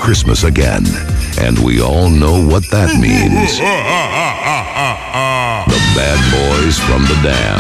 Christmas again, and we all know what that means. The Bad Boys from the Dam.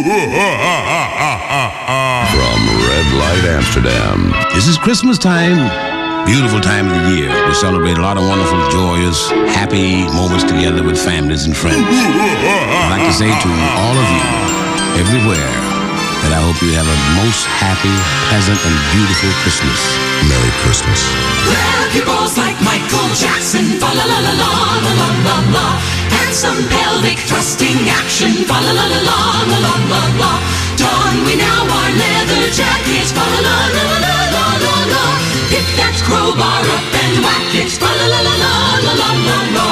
From Red Light Amsterdam. This is Christmas time. Beautiful time of the year. We celebrate a lot of wonderful, joyous, happy moments together with families and friends. I'd like to say to all of you, everywhere, that I hope you have a most happy, pleasant, and beautiful Christmas. Merry Christmas. Grab your balls like Michael Jackson, fa la la la la la la la la, and some pelvic thrusting action, fa la la la la la la la la. Don we now our leather jackets, fa la la la la la la la. Pick that crowbar up and whack it, fa la la la la la la la la.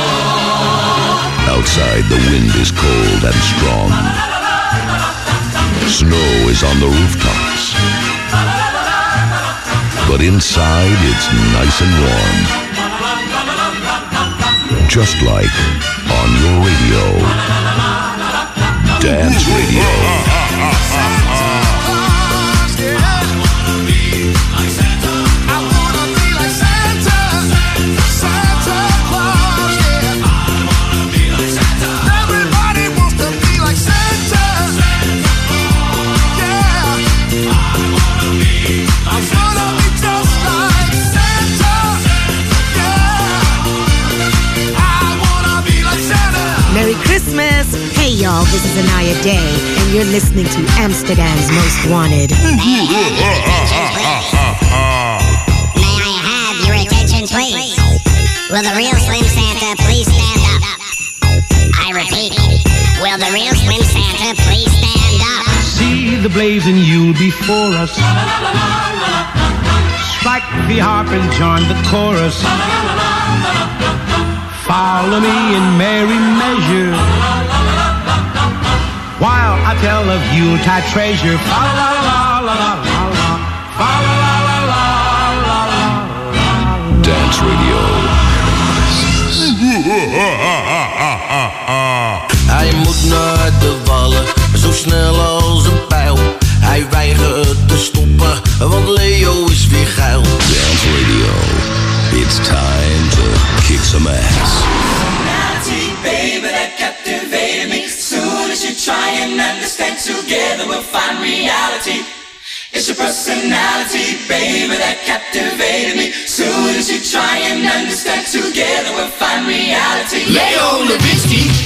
Outside the wind is cold and strong. Snow is on the rooftops. But inside it's nice and warm. Just like on your radio. Dance Radio. Merry Christmas! Hey y'all, this is Anaya Day, and you're listening to Amsterdam's Most Wanted. May I have your attention, please? Will the real Slim Santa please stand up? I repeat, will the real Slim Santa please stand up? See the blazing Yule before us. Strike the harp and join the chorus. Follow me in merry measure while I tell of Yuletide treasure. Fa la la la la la la. Fa la la la la la la. Dance Radio. Hij moet naar de wallen, zo snel als een pijl. Hij weigert te stoppen, want Leo is weer geil. Dance Radio. It's time to kick some ass. Personality, baby, that captivated me. Soon as you try and understand, together we'll find reality. It's your personality, baby, that captivated me. Soon as you try and understand, together we'll find reality. Leo Levinsky.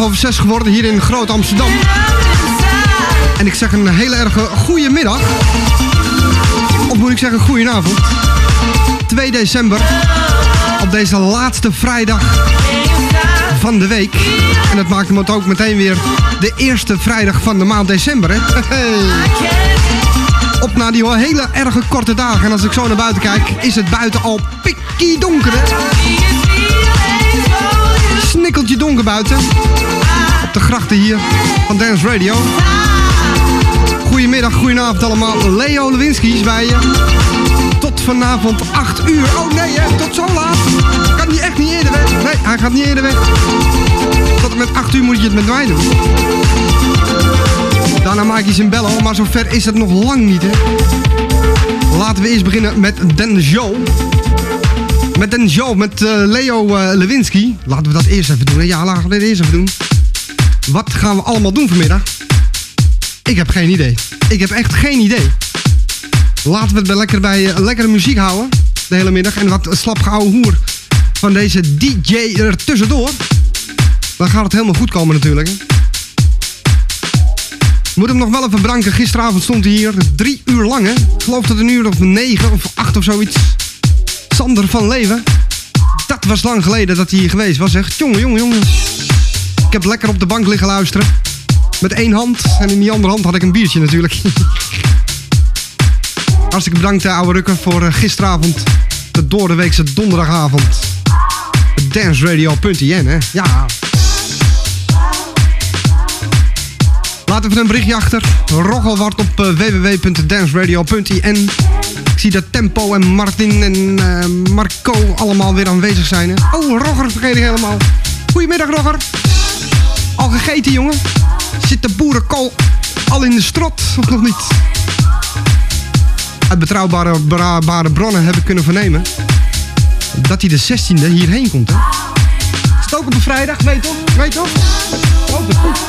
5:30 geworden hier in Groot Amsterdam. En ik zeg een hele erg goede middag. Of moet ik zeggen goedenavond. 2 december. Op deze laatste vrijdag van de week. En dat maakt hem ook meteen weer de eerste vrijdag van de maand december. Hè? Op na die hele erg korte dagen. En als ik zo naar buiten kijk, is het buiten al pikkie donker. Hè? Snikkeltje donker buiten. Op de grachten hier van Dance Radio. Goedemiddag, goedenavond allemaal. Leo Lewinsky is bij je. Tot vanavond 8 uur. Oh nee, hè, tot zo laat. Kan hij echt niet eerder weg. Nee, hij gaat niet eerder weg. Tot en met 8 uur moet je het met mij doen. Daarna maak je zijn bello, maar zover is het nog lang niet, hè. Laten we eerst beginnen met Den Show. Met Den Show, met Leo Lewinsky. Laten we dat eerst even doen, hè. Ja, laten we dit eerst even doen. Wat gaan we allemaal doen vanmiddag? Ik heb geen idee. Ik heb echt geen idee. Laten we het bij lekkere muziek houden. De hele middag. En wat slapgeouwe hoer van deze DJ er tussendoor. Dan gaat het helemaal goed komen natuurlijk. Hè. Moet hem nog wel even bedanken. Gisteravond stond hij hier 3 uur lang. Hè. Ik geloof dat een uur of 9 of 8 of zoiets. Sander van Leeuwen. Dat was lang geleden dat hij hier geweest was. Echt. Jongen. Ik heb lekker op de bank liggen luisteren. Met 1 hand. En in die andere hand had ik een biertje natuurlijk. Hartstikke bedankt ouwe Rukker voor gisteravond. De doordeweekse donderdagavond. Danceradio.in hè. Ja. Laat even een berichtje achter. Roggelwart op www.danceradio.in. Ik zie dat Tempo en Martin en Marco allemaal weer aanwezig zijn. Hè? Oh, Rogger vergeet ik helemaal. Goedemiddag Rogger. Al gegeten jongen? Zit de boerenkool al in de strot of nog niet? Uit betrouwbare bronnen heb ik kunnen vernemen dat hij de 16e hierheen komt. Hè? Is het ook op een vrijdag? Weet toch? Oh, dat goed.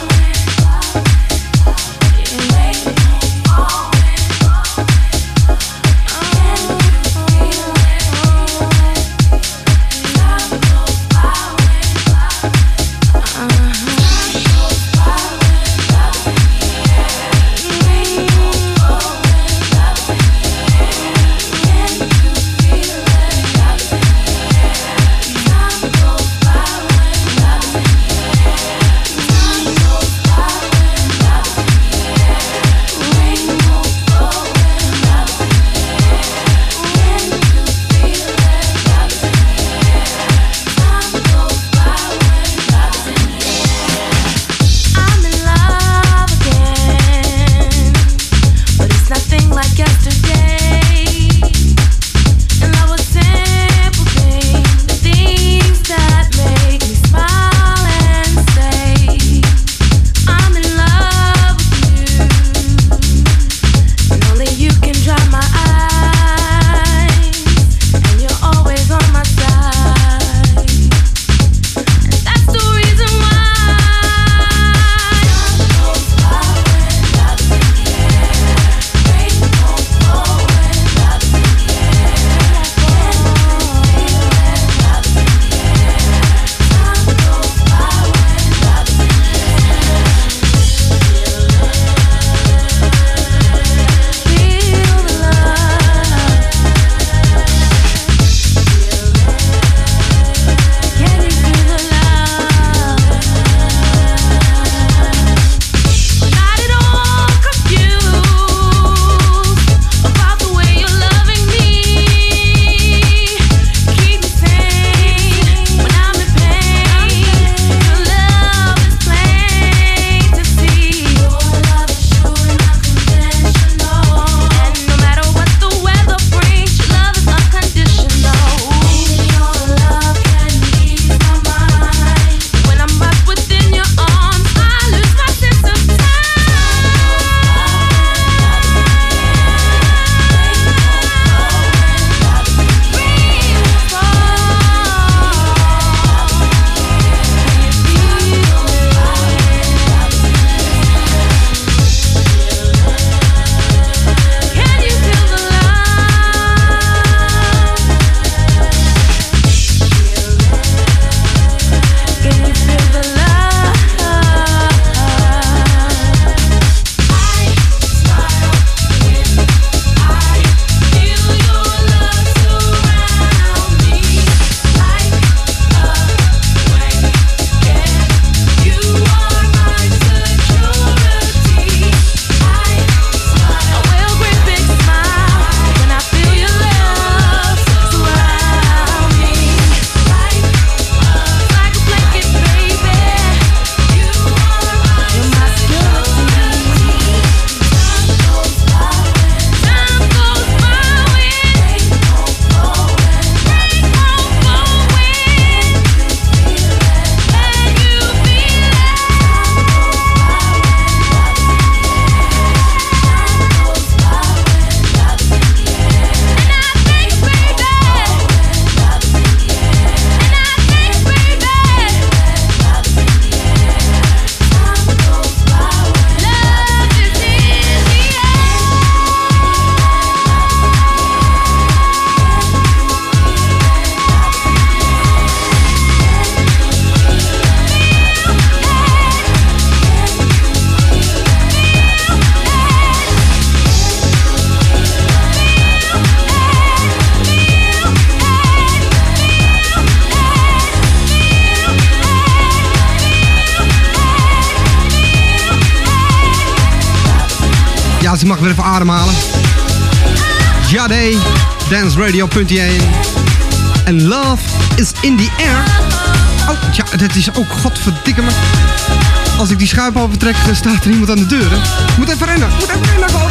Ja, ze mag weer even ademhalen. Jade, danceradio.nl. En Love is in the air. Oh, ja, dat is ook godverdikke me. Als ik die schuif overtrek, dan staat er iemand aan de deur. Hè. Moet even rennen, gewoon.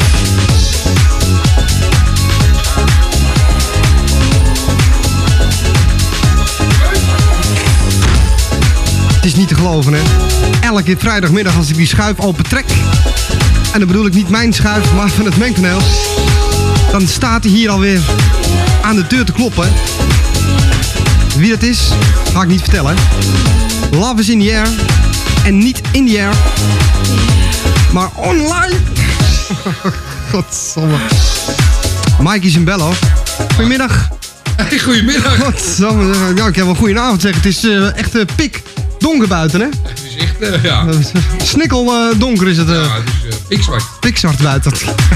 Het is niet te geloven, hè. Elke vrijdagmiddag als ik die schuif opentrek. En dan bedoel ik niet mijn schuif, maar van het mengpaneel. Dan staat hij hier alweer aan de deur te kloppen. Wie dat is, ga ik niet vertellen. Love is in the air. En niet in the air. Maar online. Godsamme. Mikey Zimbello. Goedemiddag. Hey, goedemiddag. Godsamme. Nou, ik heb wel een goede avond zeggen. Het is echt pik donker buiten, hè? Het is echt, ja. Snikkel donker is het. Ja, het is pikzwart. Pikzwart buiten.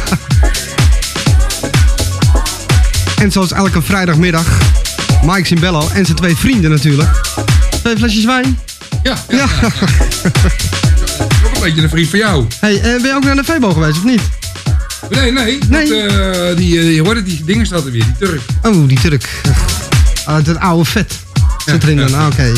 En zoals elke vrijdagmiddag, Mike Zimbello en zijn 2 vrienden natuurlijk. 2 flesjes wijn. Ja. Ook een beetje een vriend van jou. Hey, ben je ook naar de Febo geweest of niet? Nee. Die dingen staat er weer, die Turk. Oh, die Turk. Dat oude vet zit erin dan. Oké.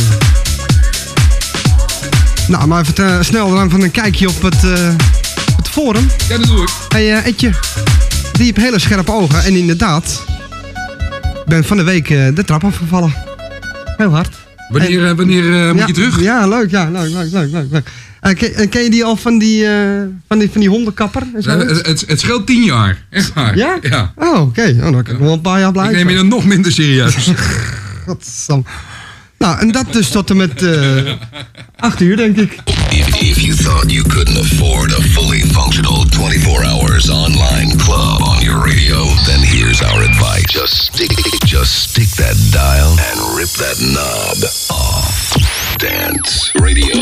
Nou, maar even snel dan van een kijkje op het forum. Ja, dat doe ik. Hey, Etje. Die heeft hele scherpe ogen. En inderdaad, ik ben van de week de trap afgevallen. Heel hard. Wanneer moet je terug? Ja, leuk. Ja, leuk. Ken je die al van die hondenkapper? Het scheelt 10 jaar. Echt waar. Ja? Ja. Oh, oké. Oh, dan kan ik wel een paar jaar blijven. Ik neem je dan nog minder serieus. Godsam. Nou, en dat dus tot en met 8 uur, denk ik. If you thought you couldn't afford a fully functional 24 hours online club on your radio, then here's our advice. Just stick that dial and rip that knob off. Dance Radio.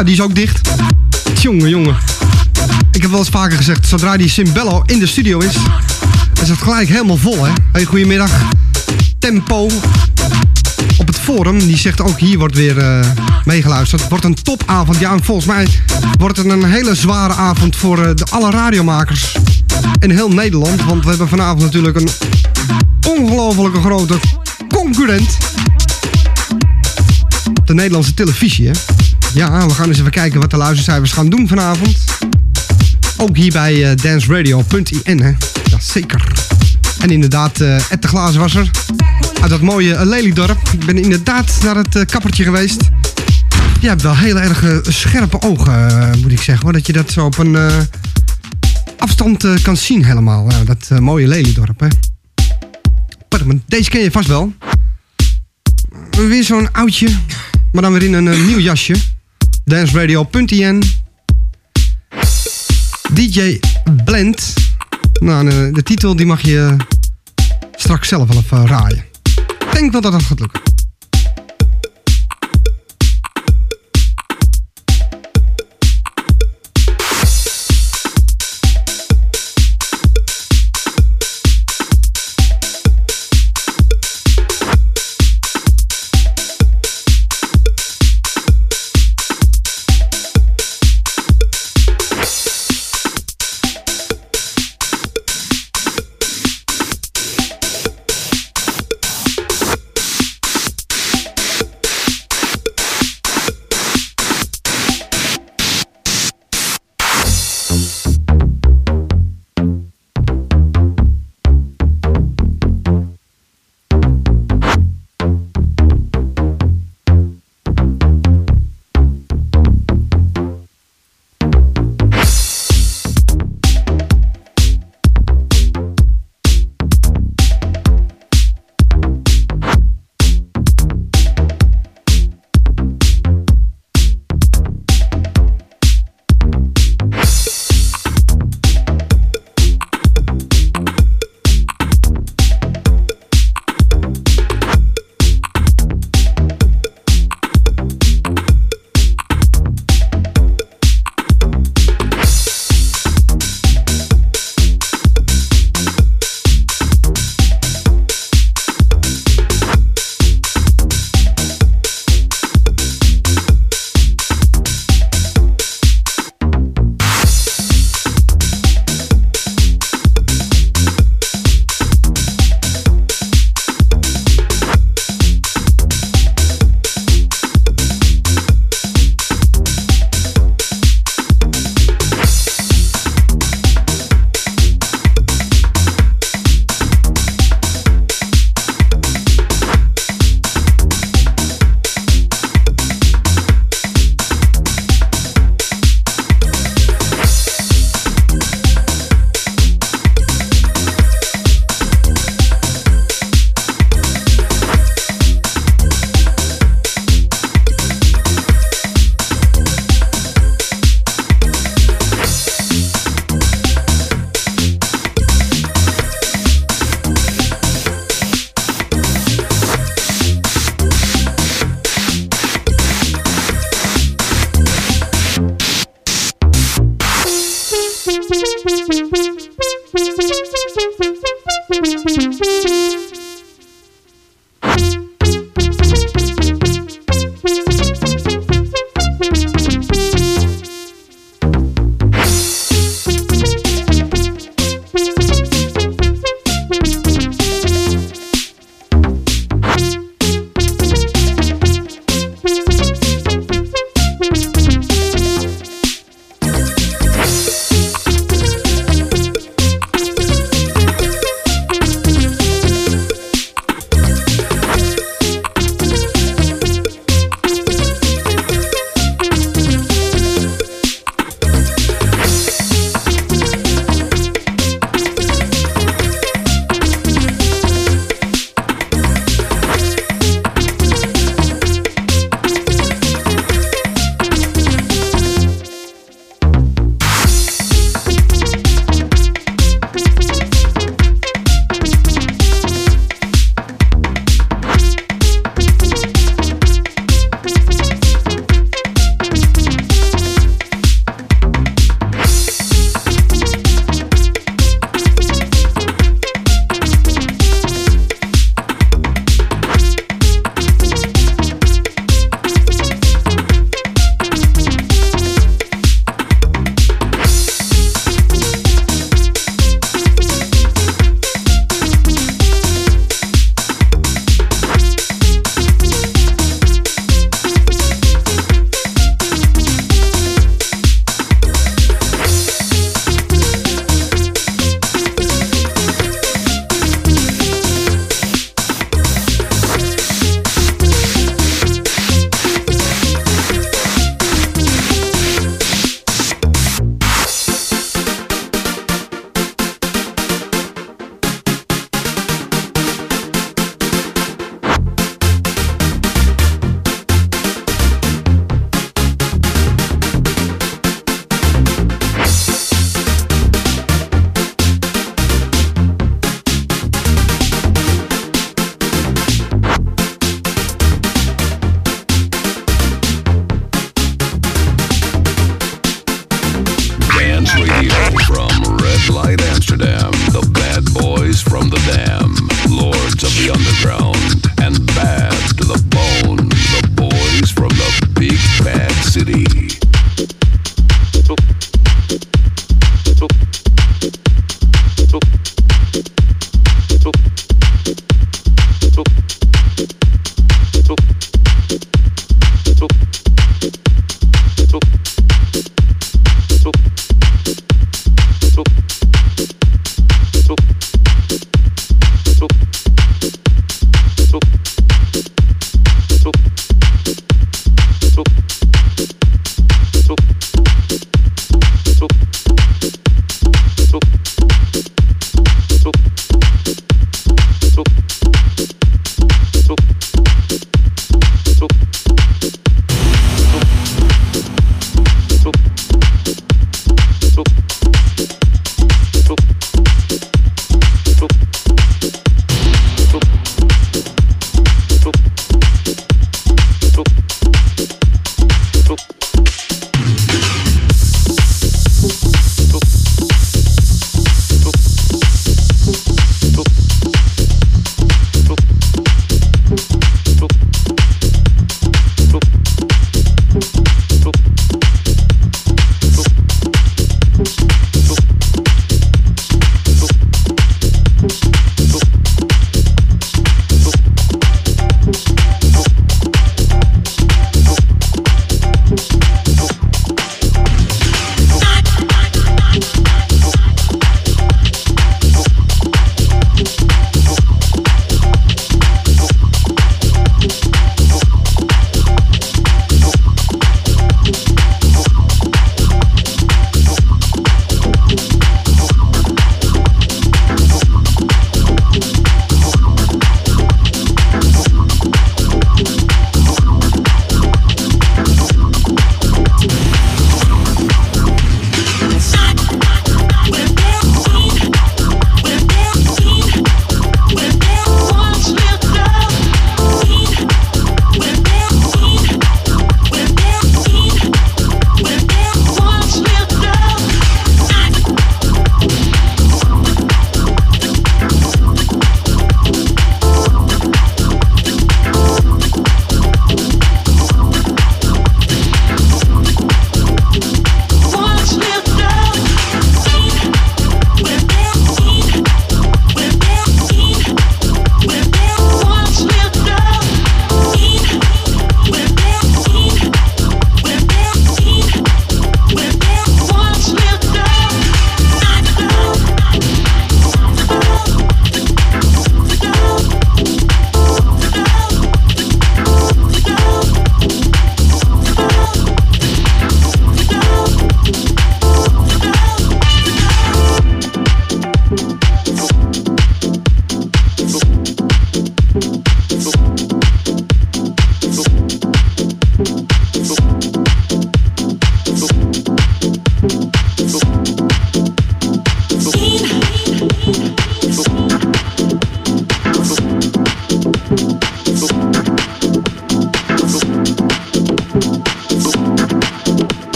Nou, die is ook dicht. Jongen. Ik heb wel eens vaker gezegd, zodra die Simbello in de studio is het gelijk helemaal vol, hè. Hey, goedemiddag. Tempo op het forum, die zegt ook hier wordt weer meegeluisterd. Het wordt een topavond. Ja, en volgens mij wordt het een hele zware avond voor alle radiomakers in heel Nederland. Want we hebben vanavond natuurlijk een ongelofelijke grote concurrent. De Nederlandse televisie, hè. Ja, we gaan eens even kijken wat de luistercijfers gaan doen vanavond. Ook hier bij danceradio.in, hè. Jazeker. En inderdaad, Ed de Glazenwasser uit dat mooie Lelydorp. Ik ben inderdaad naar het kappertje geweest. Je hebt wel heel erg scherpe ogen, moet ik zeggen, hoor. Dat je dat zo op een afstand kan zien helemaal. Dat mooie Lelydorp, hè. Deze ken je vast wel. Weer zo'n oudje, maar dan weer in een nieuw jasje. danceradio.in. DJ Blend. Nou, de titel die mag je straks zelf wel even raaien. Ik denk wel dat dat gaat lukken.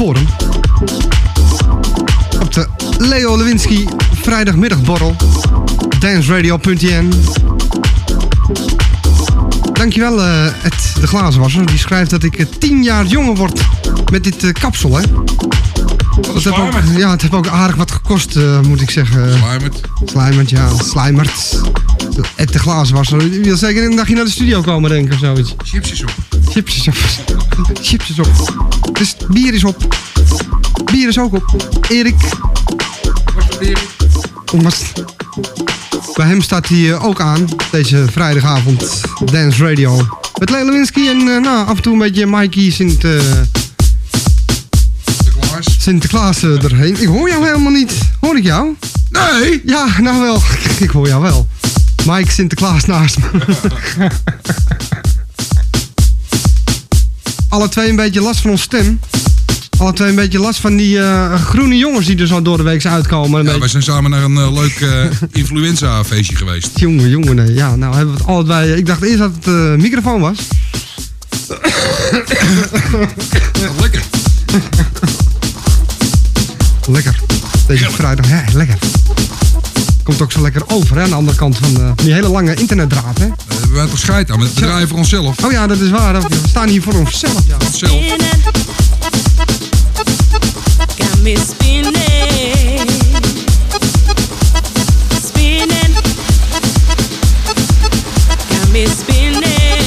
Forum. Op de Leo Lewinsky vrijdagmiddagborrel. danceradio.nl. Dankjewel Ed de Glazenwasser. Die schrijft dat ik 10 jaar jonger word met dit kapsel, hè. Het heeft ook aardig wat gekost, moet ik zeggen. Slijmert. Ed de Glazenwasser. U wil zeker een dagje naar de studio komen, denk ik, of zoiets. Chipsjes op. Dus bier is op. Bier is ook op. Erik. Bij hem staat hij ook aan, deze vrijdagavond, Dance Radio. Met Leo Lewinsky en af en toe een beetje Mikey Sinterklaas erheen. Ik hoor jou helemaal niet. Hoor ik jou? Nee! Ja, nou wel. Ik hoor jou wel. Mike Sinterklaas naast me. Alle twee een beetje last van ons stem. Alle twee een beetje last van die groene jongens die er zo door de week uitkomen. Ja, wij zijn samen naar een leuk influenza feestje geweest. Jongen, nee. Ja, nou hebben we het allebei. Ik dacht eerst dat het microfoon was. Lekker. Lekker. Deze vrijdag, lekker. Komt ook zo lekker over, hè, aan de andere kant van die hele lange internetdraad, hè. Daar hebben wij toch scheid aan, met het bedrijf voor onszelf. Oh ja, dat is waar. We staan hier voor onszelf. Ja. Got me spinning. Got me spinning.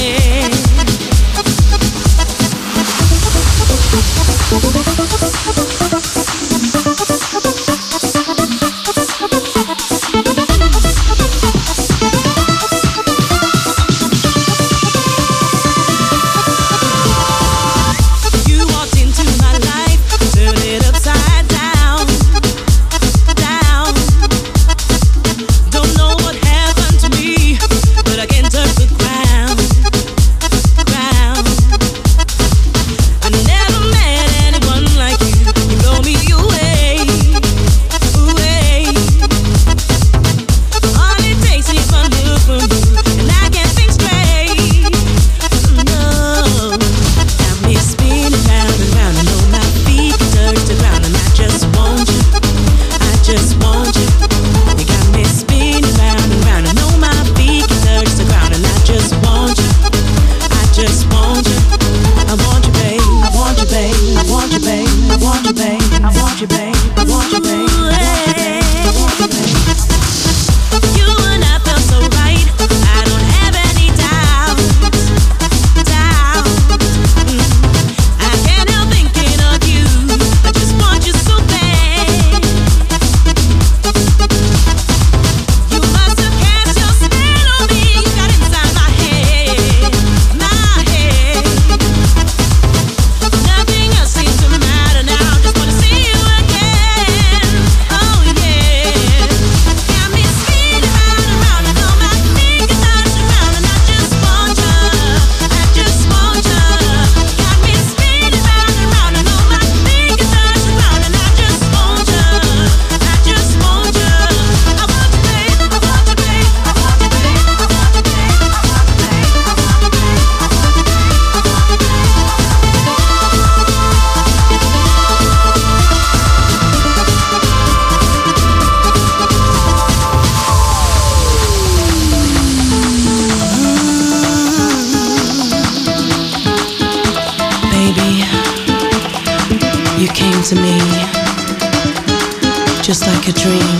You walked into my life, turn it upside down, down. Don't know what happened to me, but I can't touch the ground, ground. I never met anyone like you. You blow me away, away. All it takes is one look from you, and I can't think straight. No, got me spinning round and round, and on my feet can touch the ground, and I just want you, I just want you. You got me spinning round and round, and on my feet can touch the ground, and I just want you, I just want you. I want you, babe. I want you, babe. I want you, babe. I want you, babe. I want you, babe. I want you, babe. You and I felt so right. I don't have any doubts, doubts. I can't help thinking of you. I just want you so bad. You must have cast your spell on me. You got inside my head, my head. Nothing else seems to matter now. Just wanna see you again. Oh yeah. Got me spinning round and round, and all my fingers touch around, and I just want you. I just want you. Got me spinning round and round, and all my fingers touch around, and I just want you. I just want you. I want you, babe. I want you, babe. I want you, babe. I want you, babe. I want you, babe. I want you, babe. Baby, you came to me just like a dream.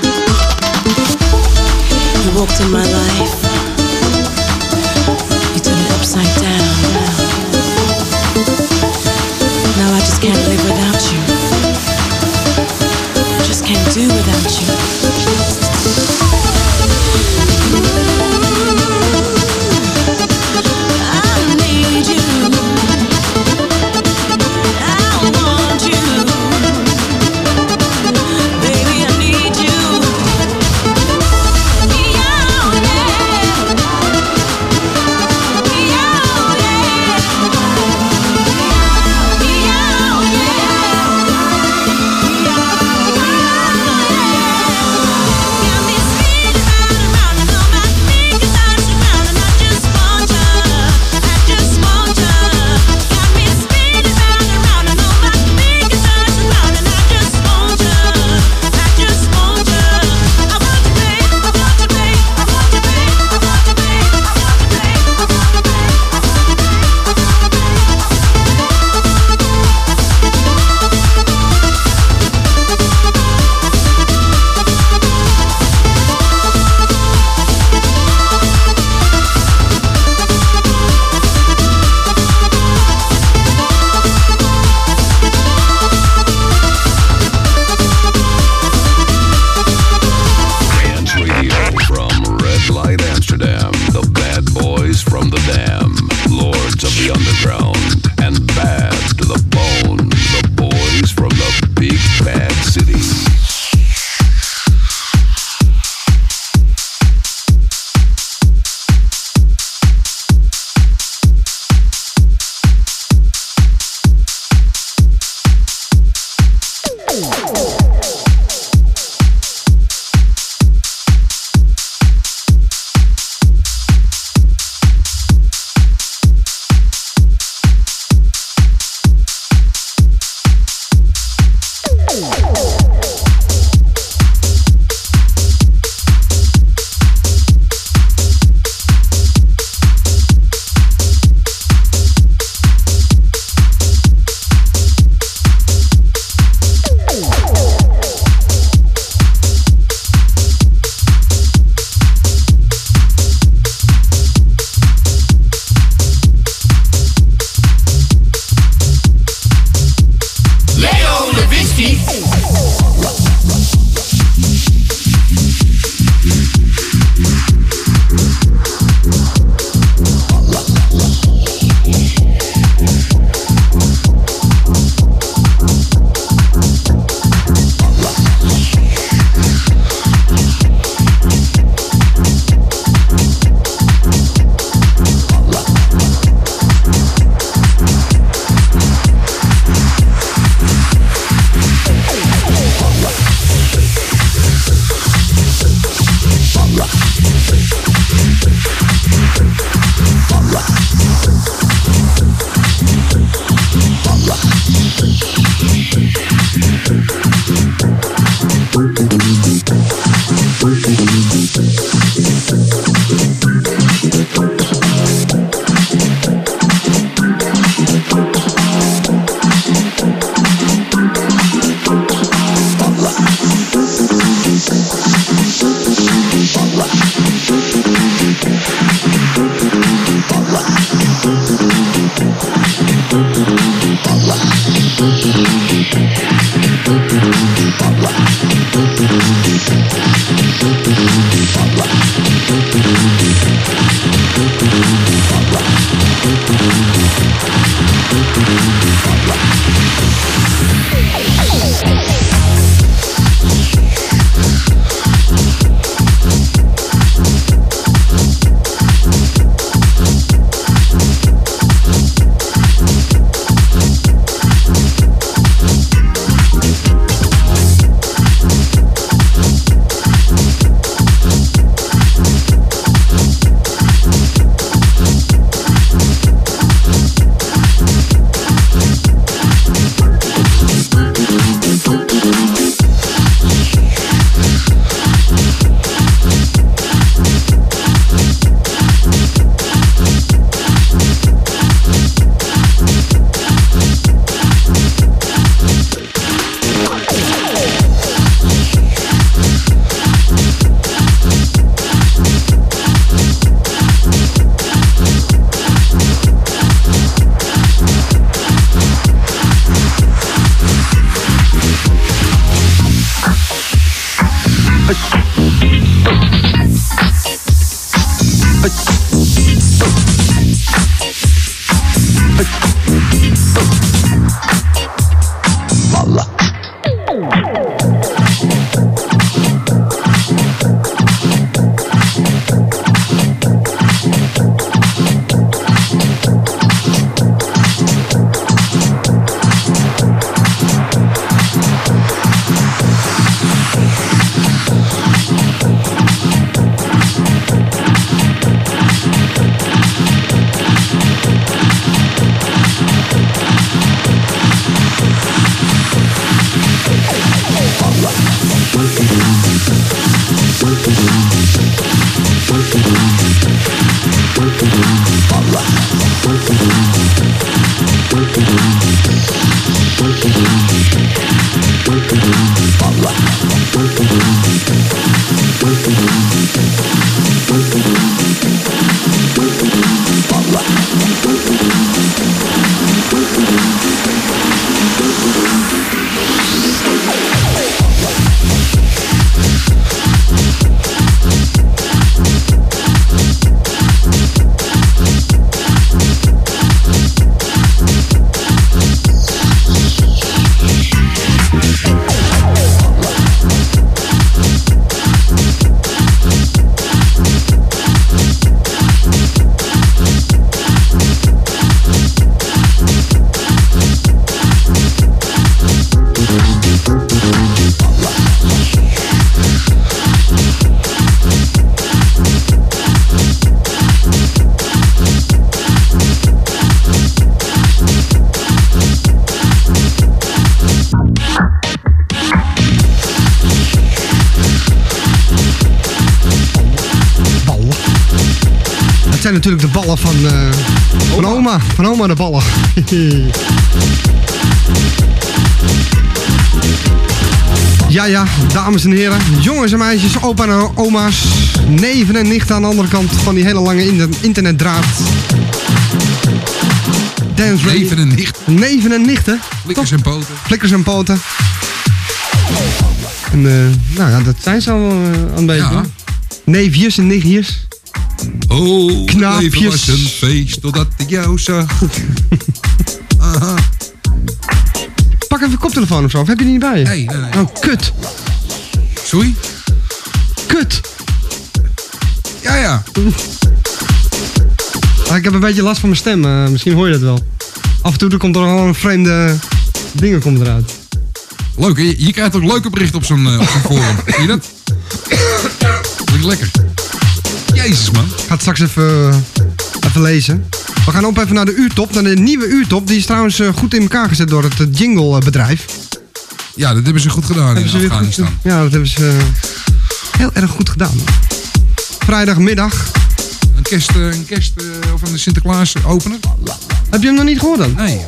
You walked in my life. You turned it upside down. Now I just can't live without you. Just can't do without you. I need you. I want you. Baby, I need you. Yeah, yeah. Yeah, yeah. Yeah, yeah. zijn natuurlijk de ballen van oma. Van oma de ballen. Ja, dames en heren, jongens en meisjes, opa en oma's, neven en nichten aan de andere kant van die hele lange internetdraad. Dance Radio. Neven en nichten. Neven en nichten. Flikkers en poten. Flikkers en poten. En nou ja, dat zijn ze al een beetje. Ja. Neefjes en nichtjes. Oh, Knaapjes. het leven was een feest totdat ik jou zag. Aha. Pak even een koptelefoon of zo, of heb je die niet bij je? Nee. Oh, kut. Sorry? Kut. Ja. Ik heb een beetje last van mijn stem, misschien hoor je dat wel. Af en toe komt er al een vreemde dingen komt eruit. Leuk, hè? Je krijgt ook leuke berichten op zo'n forum. Zie je dat? Klinkt lekker. Jezus, man. Ik ga het straks even lezen. We gaan op even naar de uurtop, naar de nieuwe uurtop. Die is trouwens goed in elkaar gezet door het jinglebedrijf. Ja, dat hebben ze goed gedaan in Afghanistan. Ja, dat hebben ze heel erg goed gedaan. Vrijdagmiddag. Een kerst of een Sinterklaas opener. Heb je hem nog niet gehoord dan? Nee.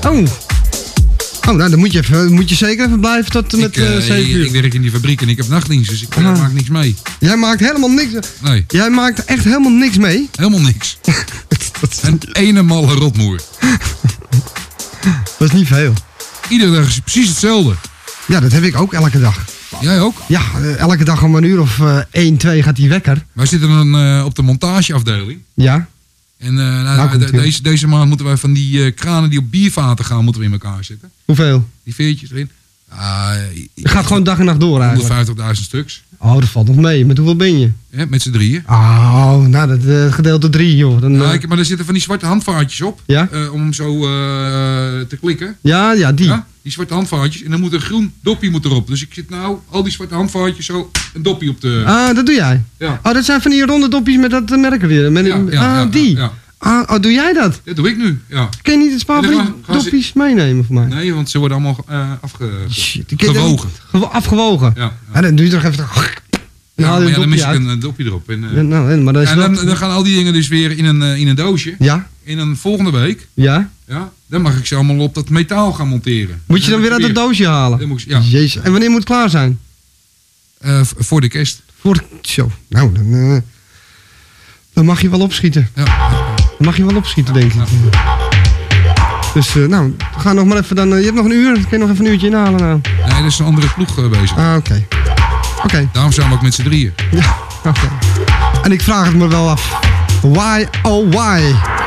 Oh, nou dan moet je zeker even blijven tot met 7 uur. Ik werk in die fabriek en ik heb nachtdienst, dus ik maak niks mee. Jij maakt helemaal niks. Nee. Jij maakt echt helemaal niks mee? Helemaal niks. Een ene malle rotmoer. Dat is niet veel. Iedere dag is het precies hetzelfde. Ja, dat heb ik ook elke dag. Jij ook? Ja, elke dag om een uur of 1, 2 gaat die wekker. Wij zitten dan op de montageafdeling. Ja. En deze maand moeten wij van die kranen die op biervaten gaan, moeten we in elkaar zetten. Hoeveel? Die veertjes erin. Je gaat gewoon dag en nacht door eigenlijk. 150.000 stuks. Oh, dat valt nog mee. Met hoeveel ben je? Ja, met z'n drieën. Oh, nou, dat gedeelte 3, joh. Dan, maar er zitten van die zwarte handvaartjes op. Ja? Om hem zo te klikken. Ja, die. Ja, die zwarte handvaartjes. En dan moet een groen dopje erop. Dus ik zit nou al die zwarte handvaartjes zo een dopje op de... Ah, dat doe jij? Ja. Oh, dat zijn van die ronde dopjes met dat merken weer. Die. Ja. Oh, doe jij dat? Dat doe ik nu, ja. Kun je niet het spaar van die dopjes meenemen voor mij? Nee, want ze worden allemaal afgewogen. Afgewogen? Ja. En dan doe je toch even... Dan mis ik een dopje erop. En, dan gaan al die dingen dus weer in een doosje. Ja. En dan volgende week... Ja. Ja, dan mag ik ze allemaal op dat metaal gaan monteren. Moet je dan weer uit het doosje halen? Jezus. En wanneer moet het klaar zijn? Voor de kerst. Zo. Nou, dan mag je wel opschieten. Ja. Dan mag je wel opschieten, denk ik. Dus, nou, we gaan nog maar even dan... je hebt nog een uur. Kun je nog even een uurtje inhalen nou? Nee, er is een andere ploeg bezig. Ah, oké. Daarom zijn we ook met z'n drieën. Ja, oké. En ik vraag het me wel af. Why, oh why?